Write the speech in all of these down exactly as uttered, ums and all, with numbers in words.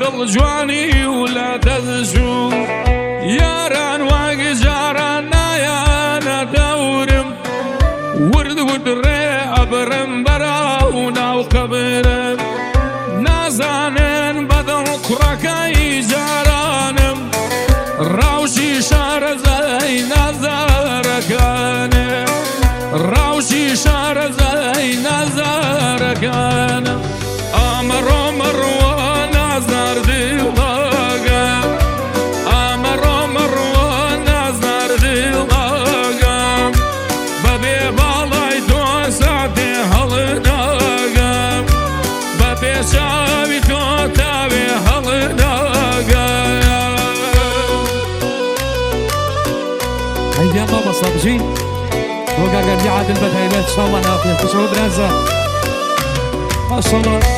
دڵجوانی و لە دەستجوو یاران واگە جاران نایانە دەورم ورد ورد ڕێ ئەبرم بەراو ناو قەبرم نازانن بەدڵ کوڕەکەی جارانم ڕاوشی شارەزای نازارەکانم ڕاوشی شارەزای نازارەکانم ئەمەڕۆ مەڕوە نازار دڵەکەم ئەمەڕۆ مەڕوە نازار دڵەکەم بەبێ باڵای تۆ ساتێ هەڵدەگەم بەبێ چاوی تۆ تاوێ هەڵدەگەم هەیدیان بابە سەبژین بۆ گاگەردی عادل بەتایبەت شاڵە نافێ خوشەوە برازە ماشەڵڵا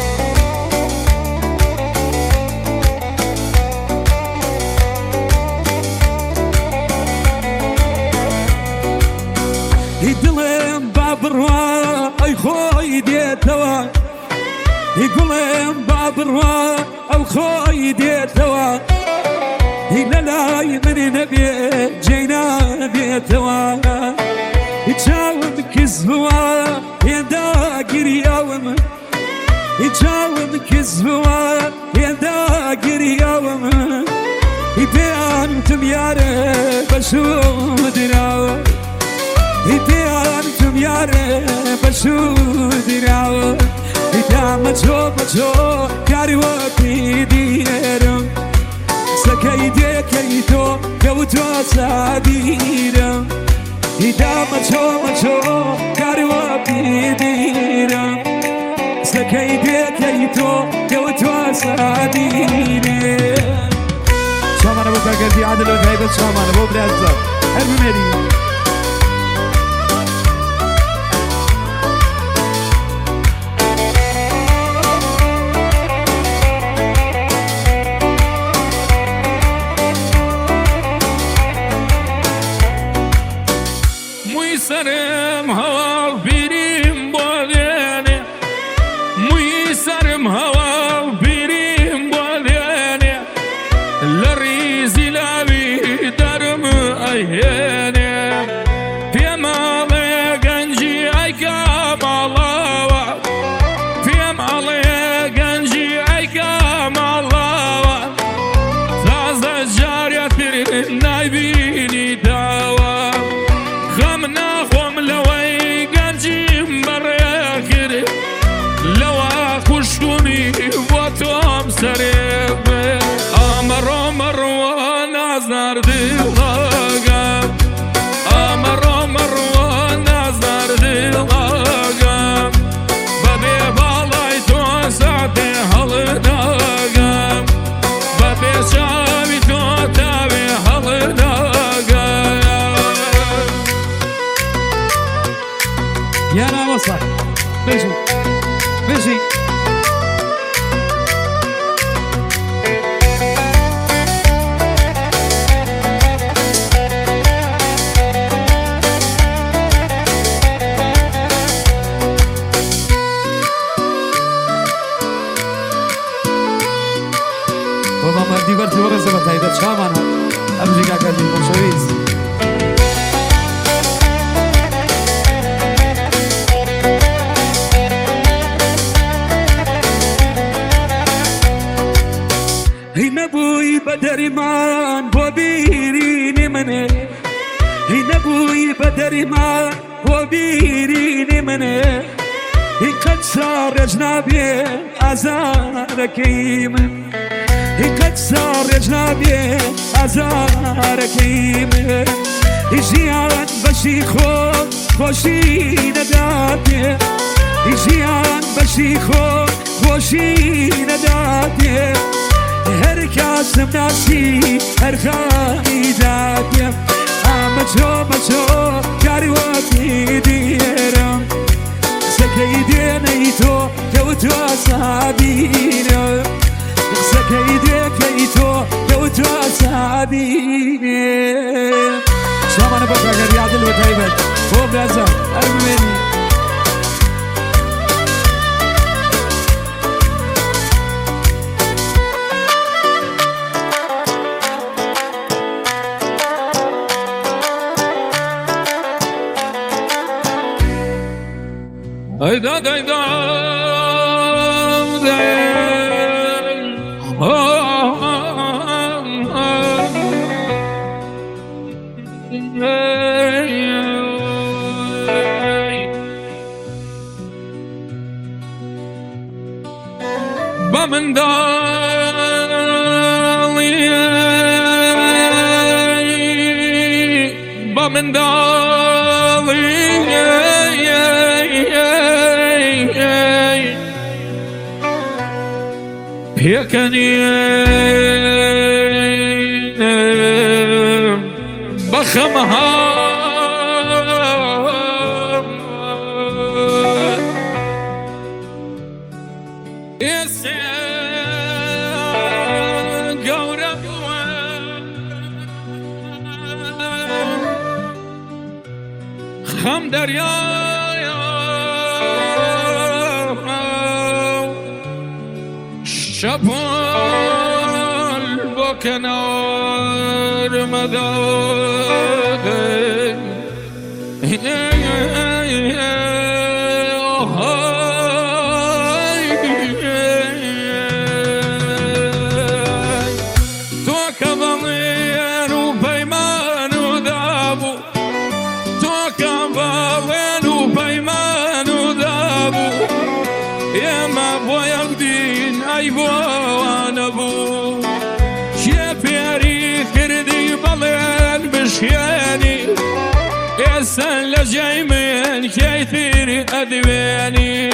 هی دڵێم با بڕوا ئەی خۆی دێتەوە هی گوڵێم با بڕوا ئەو خۆی دێتەوە هی لەلای منێ نەبێ جێی نابێتەوە هی چاوم کز بووە هێندا گریاوم هی چاوم کز بووە هێندا گریاوم هی پێیانتم یارە بەشوم دراوە هی پێیانتم یارە بەشوم دراوە هی دامە چۆ بە چۆ کاری وەکی دیێرم سەکەی دێکەی تۆ کەوتۆ سابیرم هی دامە چۆ بە چۆ کاری وەکی دیرم سەکەی دێکەی تۆ کەوتۆ سابیرم شامانە بۆ گاگەردی عادل بەتایبەت شامانە بۆ برازە هەر بمێری سرم هەواڵ بیریم بۆ لێنێ مووی سرم هەواڵ بیریم بۆ لێنێ لە ریزی لاوی دەرم ئەیهێنێ پێماڵێ گەنجی ئەیکا ماڵاوە پێماڵێ گەنجی ئەیکا ماڵاوە تازە جارێت پر نایبینی داوە خەم ناخۆم لەوەی گەنجیم بەڕێکرد لەوە خوشتومی بۆ تۆم سەرێک ئەمەڕۆ مەڕوە نازار دڵەکەم ئەمەڕۆ مەڕوە نازار دڵەکەم بەبێ باڵای تۆ ساتێ هەڵدەگەم بەبێ چاوی تۆ تاوێ هەڵدەگەم یانا وەسە بێژی بێژی بابا مردی بەرتی وەڕێزە بەتایبەت شامانە ئەمژی گاگەردی خۆشەویست هی نەبووی بە دەریمان بۆ بیرینی منێ هی نەبووی بە دەریمان بۆ بیرینی منێ هی قەت ساڕێژ نابێ ئازارەکەی من هی قەت ساڕێژ نابێ ئازارەکەی من هی ژیان بەشی خۆ خۆشی نەداتێ هی ژیان بەشی خۆ خۆشی نەداتێ هەر کاسم ناسی هەر خانی داتێم ئامە چۆ مەچۆ کاری وەکی دیێرم قسەکەی دێنەی تۆ کەوتۆ سابیرم قسەکەی دێکەی تۆ کەوتۆ سابیرم شامانە بۆ گاگەردی عادل بەتایبەت بۆ برازە هەر بمێنی هيدا هيدا بمن دالي بمن دالي هيكني بخمها خم دریا شبال با کنار مدار تو کبالین و پیمان و دابو تو کبالین و پیمان و دابو یما باید دین ای بوان بو چه پیری کردی بلند بشیانی اسن لجای من کیتری ادوانی